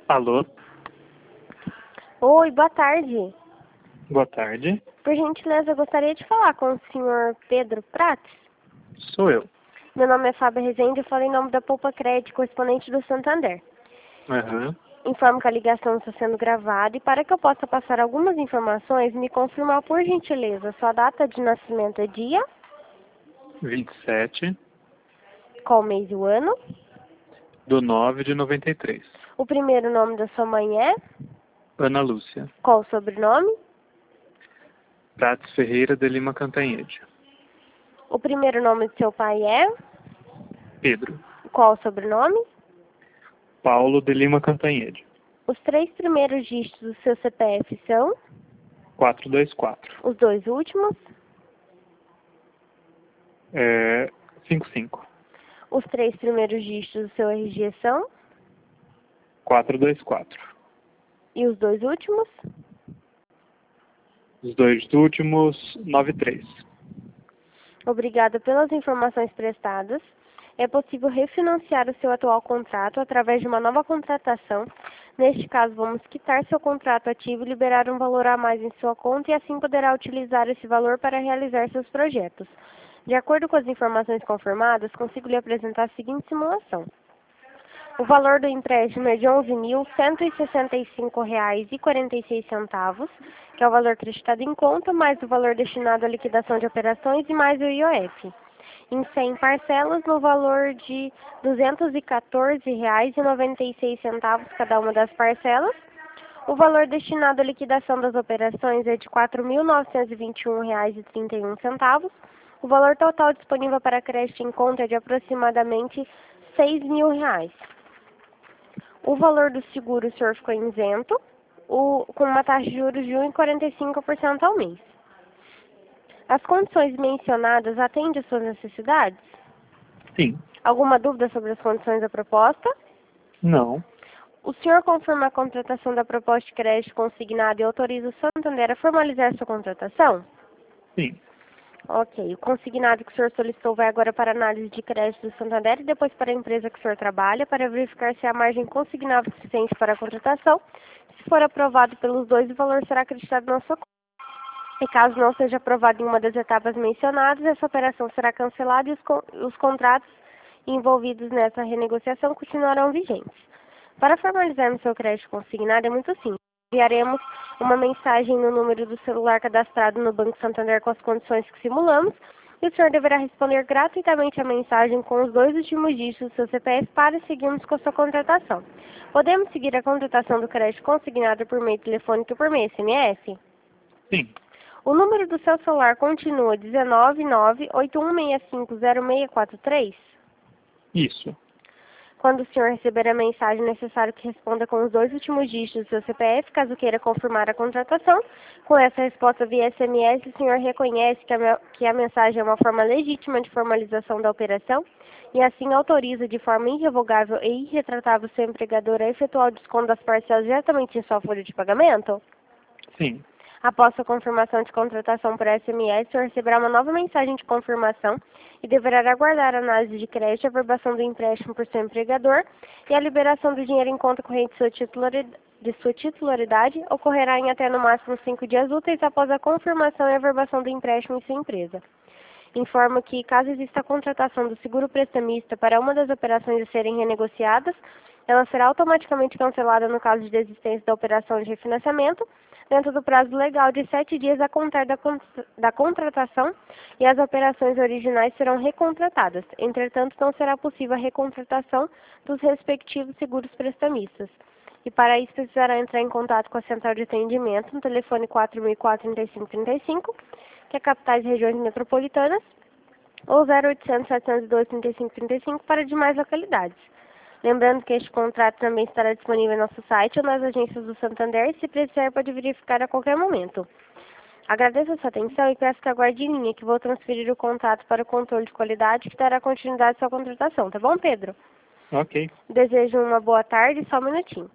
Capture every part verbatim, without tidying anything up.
Alô, Oi, boa tarde. boa tarde. Por gentileza, eu gostaria de falar com o senhor Pedro Prates. Sou eu. Meu nome é Fábio Rezende, eu falo em nome da Poupa Crédito, correspondente do Santander. Aham. Informo que a ligação está sendo gravada e para que eu possa passar algumas informações, me confirmar por gentileza sua data de nascimento é dia, vinte e sete qual mês e o ano, do nove de noventa e três. o primeiro nome da sua mãe é, Ana Lúcia. qual o sobrenome, Prates Ferreira de Lima Cantanhede. o primeiro nome do seu pai é, Pedro. qual o sobrenome, Paulo de Lima Cantanhede. os três primeiros dígitos do seu C P F são, quatrocentos e vinte e quatro. os dois últimos, É, cinquenta e cinco. os três primeiros dígitos do seu R G são, quatrocentos e vinte e quatro. e os dois últimos, Os dois últimos, noventa e três. obrigada pelas informações prestadas. É possível refinanciar o seu atual contrato através de uma nova contratação. Neste caso, vamos quitar seu contrato ativo e liberar um valor a mais em sua conta e assim poderá utilizar esse valor para realizar seus projetos. De acordo com as informações confirmadas, consigo lhe apresentar a seguinte simulação. O valor do empréstimo é de onze mil cento e sessenta e cinco reais e quarenta e seis centavos, que é o valor acreditado em conta, mais o valor destinado à liquidação de operações e mais o I O F. Em cem parcelas, no valor de duzentos e quatorze reais e noventa e seis centavos cada uma das parcelas. O valor destinado à liquidação das operações é de quatro mil novecentos e vinte e um reais e trinta e um centavos. O valor total disponível para crédito em conta é de aproximadamente seis mil reais. O valor do seguro o senhor ficou isento, o, com uma taxa de juros de um vírgula quarenta e cinco por cento ao mês. As condições mencionadas atendem às suas necessidades? Sim. Alguma dúvida sobre as condições da proposta? Não. O senhor confirma a contratação da proposta de crédito consignada e autoriza o Santander a formalizar sua contratação? Sim. Ok. O consignado que o senhor solicitou vai agora para a análise de crédito do Santander e depois para a empresa que o senhor trabalha para verificar se a margem consignável suficiente para a contratação. Se for aprovado pelos dois, o valor será acreditado na sua conta. E caso não seja aprovado em uma das etapas mencionadas, essa operação será cancelada e os, con os contratos envolvidos nessa renegociação continuarão vigentes. Para formalizarmos seu crédito consignado é muito simples. Enviaremos uma mensagem no número do celular cadastrado no Banco Santander com as condições que simulamos e o senhor deverá responder gratuitamente a mensagem com os dois últimos dígitos do seu C P F para seguirmos com a sua contratação. Podemos seguir a contratação do crédito consignado por meio telefônico e por meio S M S? Sim. O número do seu celular continua um nove nove oito um seis cinco zero seis quatro três? Isso. Quando o senhor receber a mensagem, é necessário que responda com os dois últimos dígitos do seu C P F, caso queira confirmar a contratação. Com essa resposta via S M S, o senhor reconhece que a, que a mensagem é uma forma legítima de formalização da operação e assim autoriza de forma irrevogável e irretratável seu empregador a efetuar o desconto das parcelas diretamente em sua folha de pagamento? Sim. Após sua confirmação de contratação por S M S, o senhor receberá uma nova mensagem de confirmação e deverá aguardar a análise de crédito, a aprovação do empréstimo por seu empregador e a liberação do dinheiro em conta corrente de sua titularidade, de sua titularidade ocorrerá em até no máximo cinco dias úteis após a confirmação e a aprovação do empréstimo em sua empresa. Informo que, caso exista a contratação do seguro prestamista para uma das operações a serem renegociadas, ela será automaticamente cancelada no caso de desistência da operação de refinanciamento, dentro do prazo legal de sete dias a contar da, da contratação e as operações originais serão recontratadas. Entretanto, não será possível a recontratação dos respectivos seguros prestamistas. E para isso precisará entrar em contato com a central de atendimento no telefone quatro mil e quatro, trinta e cinco trinta e cinco, que é capitais e regiões metropolitanas, ou zero oitocentos, setecentos e dois, trinta e cinco trinta e cinco para demais localidades. Lembrando que este contrato também estará disponível em nosso site ou nas agências do Santander e, se precisar, pode verificar a qualquer momento. Agradeço a sua atenção e peço que aguarde em linha, que vou transferir o contato para o controle de qualidade que dará continuidade à sua contratação. Tá bom, Pedro? Ok. Desejo uma boa tarde, só um minutinho.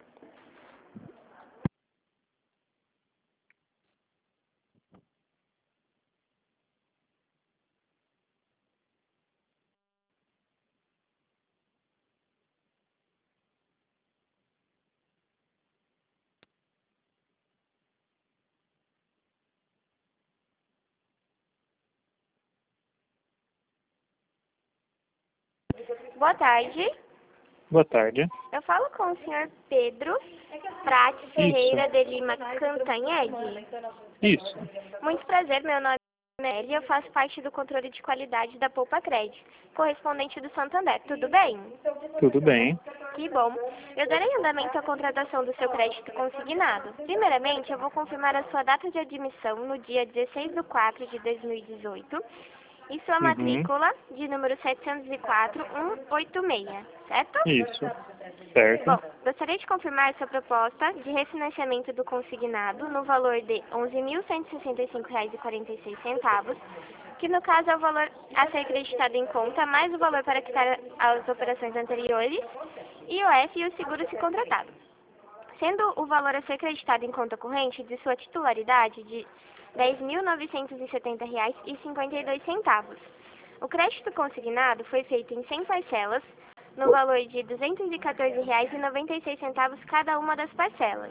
Boa tarde. Boa tarde. Eu falo com o senhor Pedro Prates Ferreira de Lima Cantanhede. Isso. Muito prazer, meu nome é Nelly e eu faço parte do controle de qualidade da Poupa Crédito, correspondente do Santander. Tudo bem? Tudo bem. Que bom. Eu darei andamento à contratação do seu crédito consignado. Primeiramente, eu vou confirmar a sua data de admissão no dia dezesseis de quatro de dois mil e dezoito e sua Uhum. matrícula de número setecentos e quatro ponto cento e oitenta e seis, certo? Isso. Certo. Bom, gostaria de confirmar sua proposta de refinanciamento do consignado no valor de onze mil cento e sessenta e cinco reais e quarenta e seis centavos, que no caso é o valor a ser acreditado em conta, mais o valor para quitar as operações anteriores, I O F e o seguro se contratado. Sendo o valor a ser acreditado em conta corrente de sua titularidade de dez mil novecentos e setenta reais e cinquenta e dois centavos. O crédito consignado foi feito em cem parcelas, no valor de duzentos e quatorze reais e noventa e seis centavos cada uma das parcelas.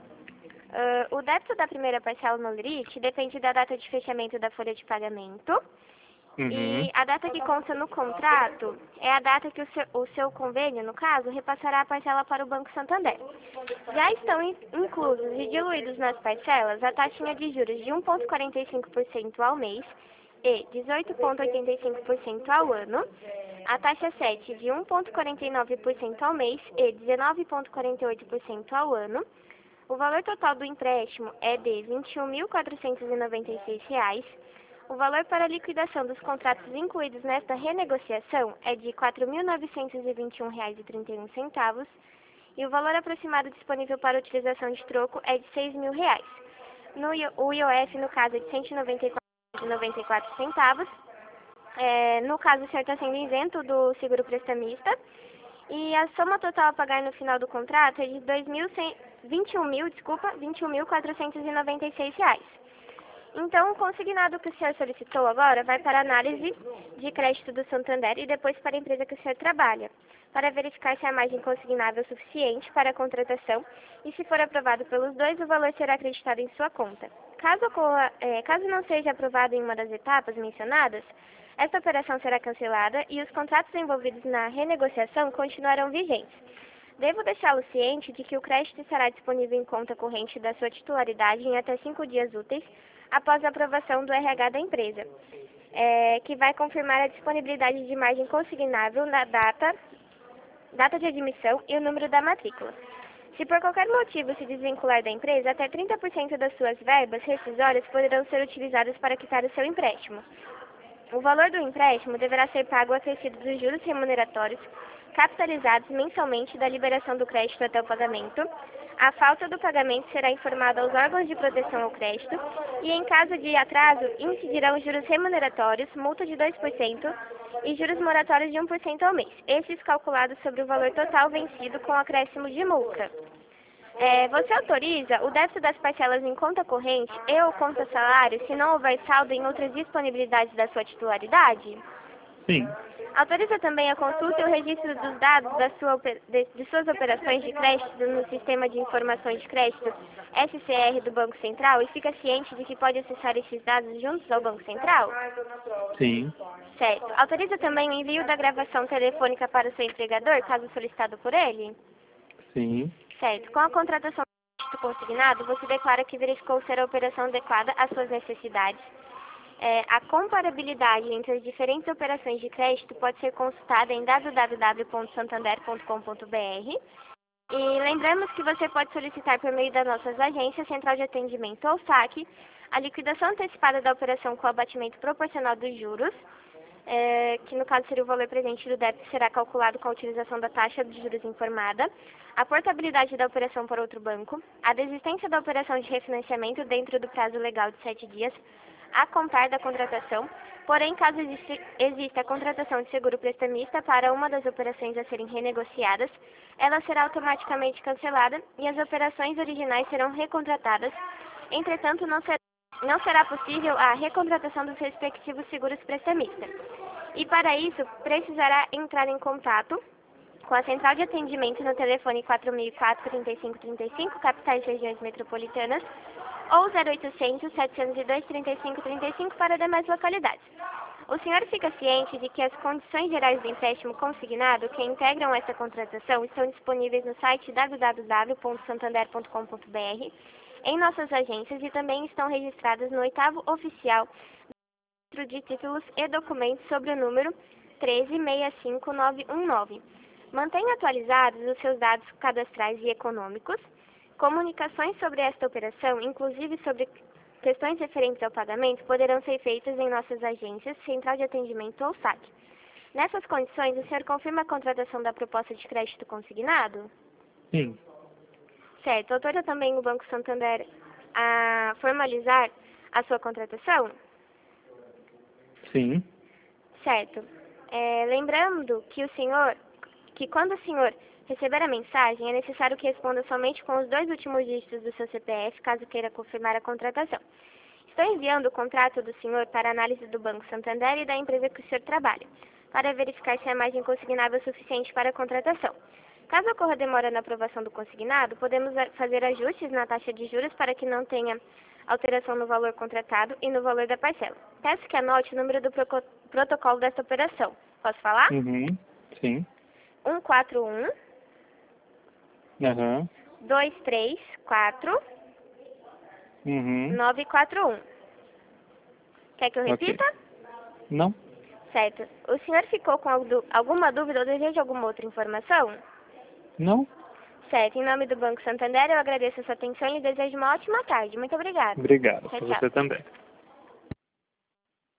Uh, o débito da primeira parcela no limite depende da data de fechamento da folha de pagamento. Uhum. E a data que consta no contrato é a data que o seu, o seu convênio, no caso, repassará a parcela para o Banco Santander. Já estão in, inclusos e diluídos nas parcelas a taxinha de juros de um vírgula quarenta e cinco por cento ao mês e dezoito vírgula oitenta e cinco por cento ao ano, a taxa sete de um vírgula quarenta e nove por cento ao mês e dezenove vírgula quarenta e oito por cento ao ano. O valor total do empréstimo é de vinte e um mil quatrocentos e noventa e seis reais. O valor para a liquidação dos contratos incluídos nesta renegociação é de quatro mil novecentos e vinte e um reais e trinta e um centavos e o valor aproximado disponível para utilização de troco é de seis mil reais. No, o I O F, no caso, é de cento e noventa e quatro reais e noventa e quatro centavos. É, no caso, o senhor está sendo isento do seguro prestamista. E a soma total a pagar no final do contrato é de vinte e um mil, desculpa, vinte e um mil quatrocentos e noventa e seis reais. Então, o consignado que o senhor solicitou agora vai para a análise de crédito do Santander e depois para a empresa que o senhor trabalha, para verificar se a margem consignável é suficiente para a contratação e, se for aprovado pelos dois, o valor será acreditado em sua conta. Caso, ocorra, é, caso não seja aprovado em uma das etapas mencionadas, esta operação será cancelada e os contratos envolvidos na renegociação continuarão vigentes. Devo deixá-lo ciente de que o crédito estará disponível em conta corrente da sua titularidade em até cinco dias úteis após a aprovação do R H da empresa, é, que vai confirmar a disponibilidade de margem consignável na data, data de admissão e o número da matrícula. Se por qualquer motivo se desvincular da empresa, até trinta por cento das suas verbas rescisórias poderão ser utilizadas para quitar o seu empréstimo. O valor do empréstimo deverá ser pago acrescido dos juros remuneratórios capitalizados mensalmente da liberação do crédito até o pagamento. A falta do pagamento será informada aos órgãos de proteção ao crédito e, em caso de atraso, incidirão juros remuneratórios, multa de dois por cento e juros moratórios de um por cento ao mês, esses calculados sobre o valor total vencido com acréscimo de multa. É, você autoriza o débito das parcelas em conta corrente e ou conta salário se não houver saldo em outras disponibilidades da sua titularidade? Sim. Autoriza também a consulta e o registro dos dados da sua, de, de suas operações de crédito no Sistema de Informações de Crédito S C R do Banco Central e fica ciente de que pode acessar esses dados juntos ao Banco Central? Sim. Certo. Autoriza também o envio da gravação telefônica para o seu empregador, caso solicitado por ele? Sim. Certo. Com a contratação do consignado, você declara que verificou ser a operação adequada às suas necessidades. É, a comparabilidade entre as diferentes operações de crédito pode ser consultada em w w w ponto santander ponto com ponto b r. E lembramos que você pode solicitar por meio das nossas agências, Central de Atendimento ou saque, a liquidação antecipada da operação com abatimento proporcional dos juros, é, que no caso seria o valor presente do débito, será calculado com a utilização da taxa de juros informada, a portabilidade da operação para outro banco, a desistência da operação de refinanciamento dentro do prazo legal de sete dias, a contar da contratação, porém, caso existe, exista a contratação de seguro prestamista para uma das operações a serem renegociadas, ela será automaticamente cancelada e as operações originais serão recontratadas. Entretanto, não será, não será possível a recontratação dos respectivos seguros prestamistas. E para isso, precisará entrar em contato com a Central de Atendimento no telefone quatro mil e quatro, trinta e cinco trinta e cinco, capitais e regiões metropolitanas, ou zero oitocentos, setecentos e dois, trinta e cinco trinta e cinco para demais localidades. O senhor fica ciente de que as condições gerais do empréstimo consignado que integram essa contratação estão disponíveis no site w w w ponto santander ponto com ponto b r, em nossas agências e também estão registradas no oitavo oficial do Registro de Títulos e Documentos sobre o número treze seis cinco nove um nove. Mantenha atualizados os seus dados cadastrais e econômicos. Comunicações sobre esta operação, inclusive sobre questões referentes ao pagamento, poderão ser feitas em nossas agências, central de atendimento ou saque. Nessas condições, o senhor confirma a contratação da proposta de crédito consignado? Sim. Certo. Autoriza também o Banco Santander a formalizar a sua contratação? Sim. Certo. É, lembrando que o senhor, que quando o senhor receber a mensagem, é necessário que responda somente com os dois últimos dígitos do seu C P F, caso queira confirmar a contratação. Estou enviando o contrato do senhor para análise do Banco Santander e da empresa que o senhor trabalha, para verificar se a margem consignável é suficiente para a contratação. Caso ocorra demora na aprovação do consignado, podemos fazer ajustes na taxa de juros para que não tenha alteração no valor contratado e no valor da parcela. Peço que anote o número do protocolo desta operação. Posso falar? Uhum. Sim. um quatro um, Aham. dois três quatro, Uhum. nove quatro um. Quer que eu repita? Ok. Não? Certo. O senhor ficou com alguma dúvida ou deseja alguma outra informação? Não? Certo. Em nome do Banco Santander, eu agradeço a sua atenção e desejo uma ótima tarde. Muito obrigada. Obrigado. Tchau, Pra tchau. você também.